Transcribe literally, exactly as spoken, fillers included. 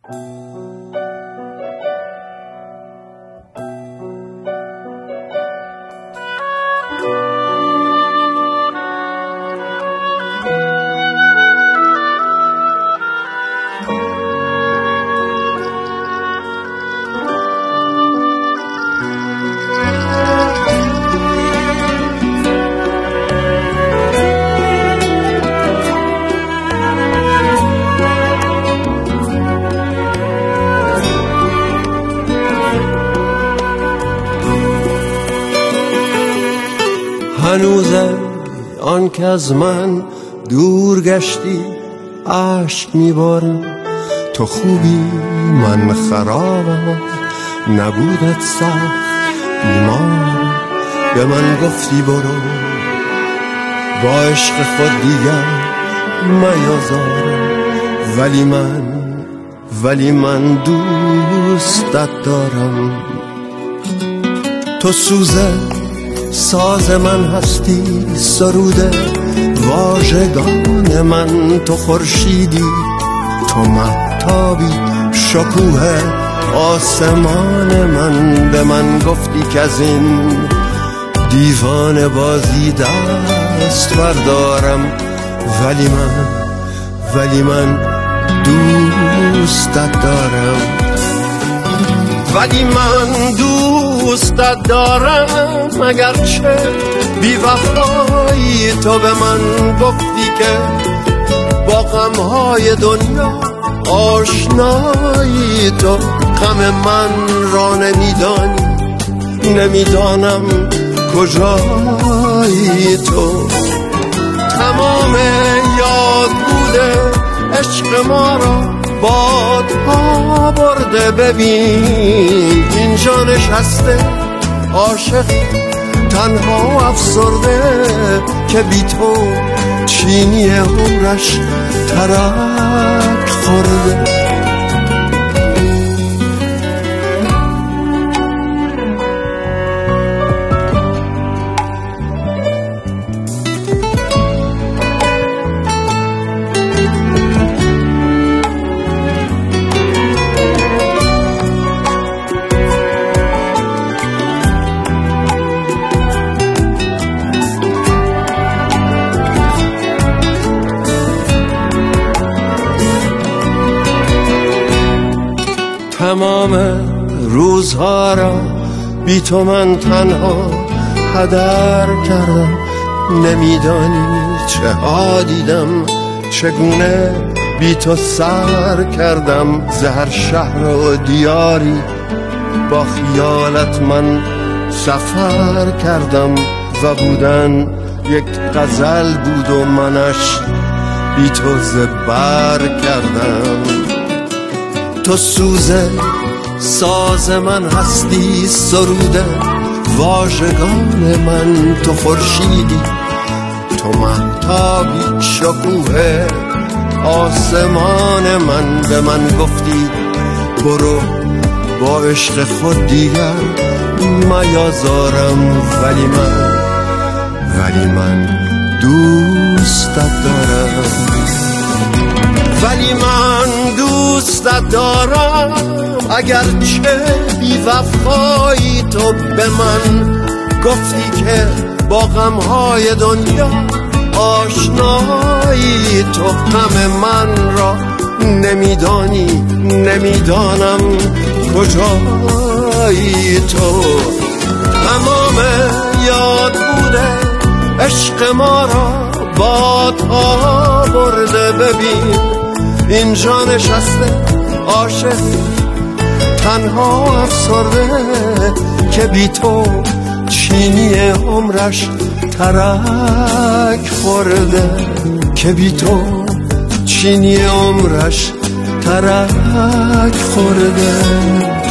هنوزه آن که از من دور گشتی عشق میبارم، تو خوبی من خرابم، نبودت سخت بیمارم. به من گفتی برو با عشق خود دیگر میازارم، ولی من ولی من دوستت دارم. تو سوزه ساز من هستی، سروده واژگان من، تو خورشیدی، تو مهتابی، شکوه آسمان من. به من گفتی که از این دیوانه بازی دست بردارم، ولی من ولی من دوستت دارم، ولی من دوستت دارم. اگرچه بی وفایی تو به من گفتی که با غمهای دنیا آشنایی، تو غم من را نمیدانی، نمیدانم کجایی تو. تمام یاد بوده عشق ما را بادها برده، ببین اینجا نشسته عاشق تنها افسرده، که بی تو چینی عمرش ترک خورده. تمام روزها را بی تو من تنها هدر کردم، نمیدانی چه ها دیدم، چگونه بی تو سر کردم. زهر شهر و دیاری با خیالت من سفر کردم، و بودن یک غزل بود و منش بی تو زبر کردم. تو سوزه ساز من هستی، سروده واژگان من، تو خورشیدی، تو مهتابی، شکوه آسمان من. به من گفتی برو با عشق خود دیگر میازارم، ولی من ولی من دوستت دارم، ولی من دوستت دارم. اگرچه بی وفایی تو به من گفتی که با غمهای دنیا آشنایی، تو غم من را نمیدانی، نمیدانم کجایی تو. تمام یاد بوده عشق ما را بادها برده، ببین اینجا نشسته عاشق تنها افسرده، که بی تو چینی عمرش ترک خورده، که بی تو چینی عمرش ترک خورده.